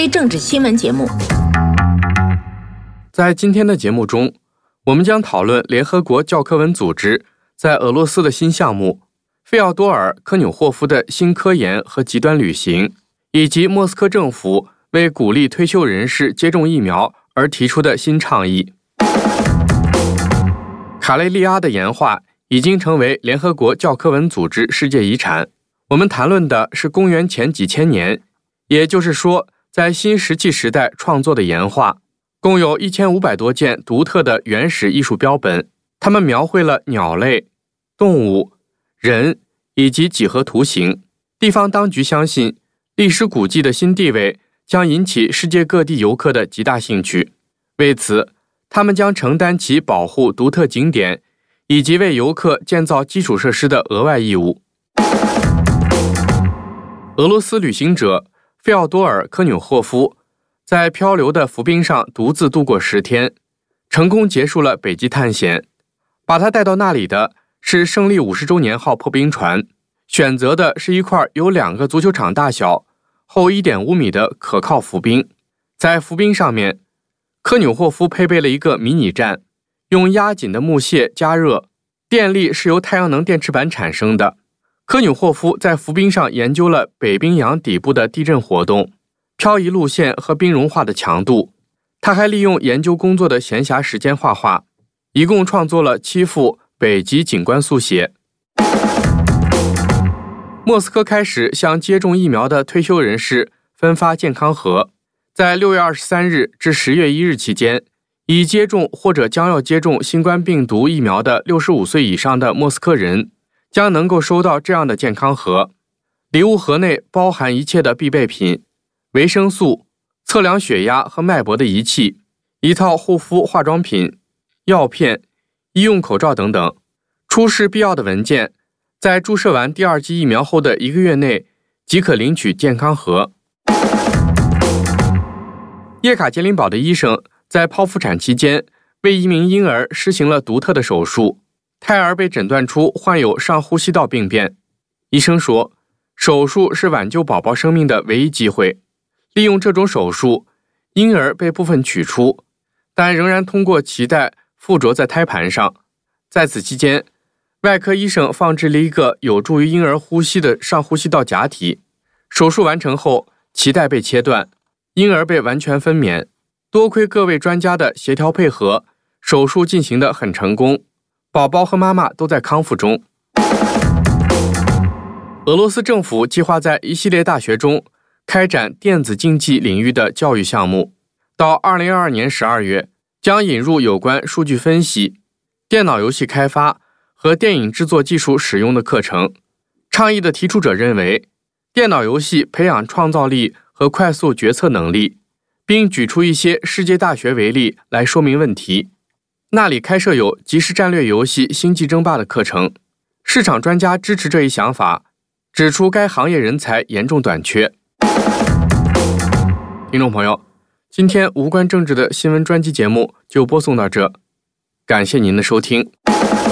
非政治新闻节目。 在今天的节目中，我们将讨论联合国教科文组织在俄罗斯的新项目，费奥多尔·科纽霍夫的新科研和极端旅行，以及莫斯科政府为鼓励退休人士接种疫苗而提出的新倡议。卡累利阿的岩画已经成为联合国教科文组织世界遗产。我们谈论的是公元前几千年，也就是说在新石器时代创作的岩画，共有1500多件独特的原始艺术标本，它们描绘了鸟类、动物、人以及几何图形。地方当局相信历史古迹的新地位将引起世界各地游客的极大兴趣，为此他们将承担起保护独特景点以及为游客建造基础设施的额外义务。俄罗斯旅行者费奥多尔·科纽霍夫在漂流的浮冰上独自度过10天，成功结束了北极探险。把他带到那里的是胜利50周年号破冰船，选择的是一块有2个足球场大小、厚1.5米的可靠浮冰。在浮冰上面，科纽霍夫配备了一个迷你站，用压紧的木屑加热，电力是由太阳能电池板产生的。科纽霍夫在浮冰上研究了北冰洋底部的地震活动、漂移路线和冰融化的强度。他还利用研究工作的闲暇时间画画，一共创作了7幅北极景观速写。莫斯科开始向接种疫苗的退休人士分发健康盒。在6月23日至10月1日期间，已接种或者将要接种新冠病毒疫苗的65岁以上的莫斯科人将能够收到这样的健康盒。礼物盒内包含一切的必备品，维生素、测量血压和脉搏的仪器，一套护肤化妆品、药片、医用口罩等等。出示必要的文件，在注射完第2剂疫苗后的1个月内即可领取健康盒。叶卡捷琳堡的医生在剖腹产期间为一名婴儿施行了独特的手术，胎儿被诊断出患有上呼吸道病变。医生说，手术是挽救宝宝生命的唯一机会。利用这种手术，婴儿被部分取出，但仍然通过脐带附着在胎盘上。在此期间，外科医生放置了一个有助于婴儿呼吸的上呼吸道假体。手术完成后，脐带被切断，婴儿被完全分娩。多亏各位专家的协调配合，手术进行得很成功，宝宝和妈妈都在康复中。俄罗斯政府计划在一系列大学中开展电子竞技领域的教育项目，到2022年12月将引入有关数据分析、电脑游戏开发和电影制作技术使用的课程。倡议的提出者认为，电脑游戏培养创造力和快速决策能力，并举出一些世界大学为例来说明问题。那里开设有即时战略游戏《星际争霸》的课程。市场专家支持这一想法，指出该行业人才严重短缺。听众朋友，今天无关政治的新闻专辑节目就播送到这，感谢您的收听。